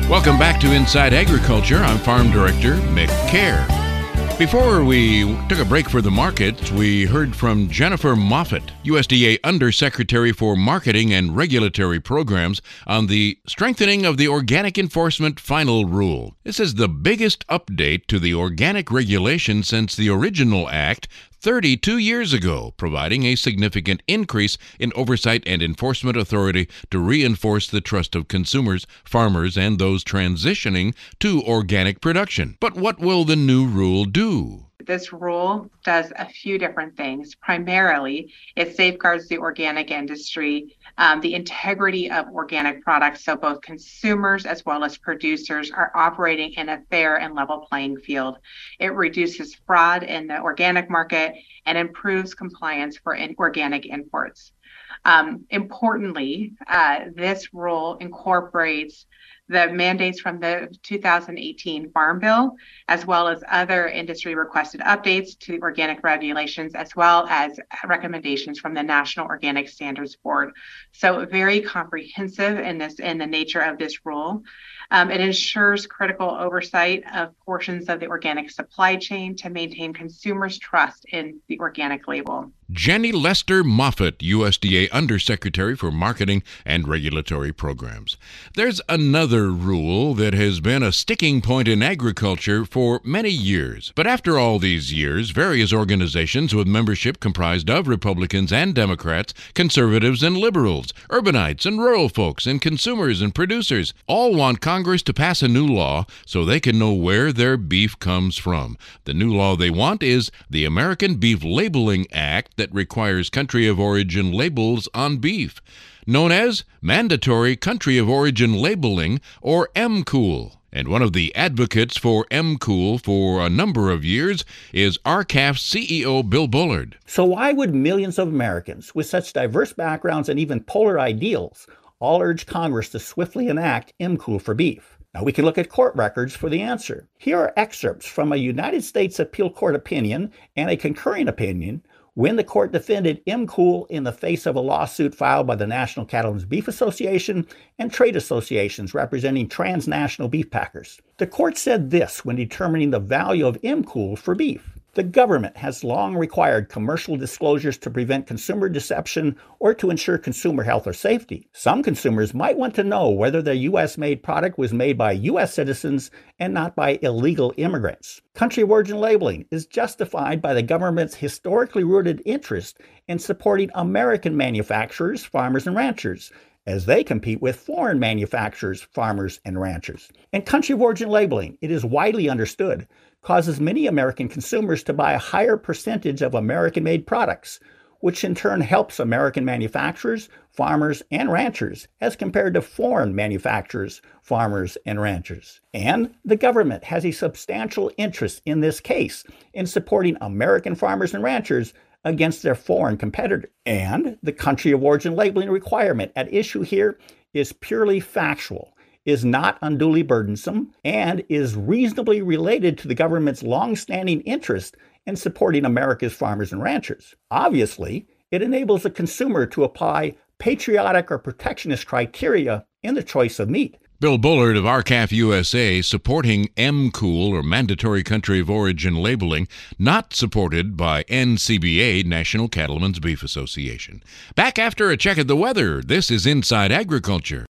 Welcome back to Inside Agriculture. I'm Farm Director Mick Kerr. Before we took a break for the markets, we heard from Jennifer Moffett, USDA Undersecretary for Marketing and Regulatory Programs, on the strengthening of the Organic Enforcement Final Rule. This is the biggest update to the organic regulation since the original act 32 years ago, providing a significant increase in oversight and enforcement authority to reinforce the trust of consumers, farmers, and those transitioning to organic production. But what will the new rule do? This rule does a few different things. Primarily, it safeguards the organic industry, the integrity of organic products, so both consumers as well as producers are operating in a fair and level playing field. It reduces fraud in the organic market and improves compliance for organic imports. Importantly, this rule incorporates the mandates from the 2018 Farm Bill, as well as other industry requested updates to organic regulations, as well as recommendations from the National Organic Standards Board. So very comprehensive in the nature of this rule. It ensures critical oversight of portions of the organic supply chain to maintain consumers' trust in the organic label. Jenny Lester Moffett, USDA Undersecretary for Marketing and Regulatory Programs. There's another rule that has been a sticking point in agriculture for many years. But after all these years, various organizations with membership comprised of Republicans and Democrats, conservatives and liberals, urbanites and rural folks, and consumers and producers all want Congress to pass a new law so they can know where their beef comes from. The new law they want is the American Beef Labeling Act that requires country of origin labels on beef, known as Mandatory Country of Origin Labeling, or MCOOL. And one of the advocates for MCOOL for a number of years is R-CALF's CEO Bill Bullard. So why would millions of Americans with such diverse backgrounds and even polar ideals all urge Congress to swiftly enact MCOOL for beef? Now, we can look at court records for the answer. Here are excerpts from a United States Appeal Court opinion and a concurring opinion when the court defended MCOOL in the face of a lawsuit filed by the National Cattlemen's Beef Association and trade associations representing transnational beef packers. The court said this when determining the value of MCOOL for beef. The government has long required commercial disclosures to prevent consumer deception or to ensure consumer health or safety. Some consumers might want to know whether their U.S.-made product was made by U.S. citizens and not by illegal immigrants. Country of origin labeling is justified by the government's historically rooted interest in supporting American manufacturers, farmers, and ranchers, as they compete with foreign manufacturers, farmers, and ranchers. And country of origin labeling, it is widely understood, causes many American consumers to buy a higher percentage of American-made products, which in turn helps American manufacturers, farmers, and ranchers as compared to foreign manufacturers, farmers, and ranchers. And the government has a substantial interest in this case in supporting American farmers and ranchers against their foreign competitors. And the country of origin labeling requirement at issue here is purely factual, is not unduly burdensome, and is reasonably related to the government's long-standing interest in supporting America's farmers and ranchers. Obviously, it enables the consumer to apply patriotic or protectionist criteria in the choice of meat. Bill Bullard of R-CALF USA supporting MCOOL, or Mandatory Country of Origin Labeling, not supported by NCBA, National Cattlemen's Beef Association. Back after a check of the weather, this is Inside Agriculture.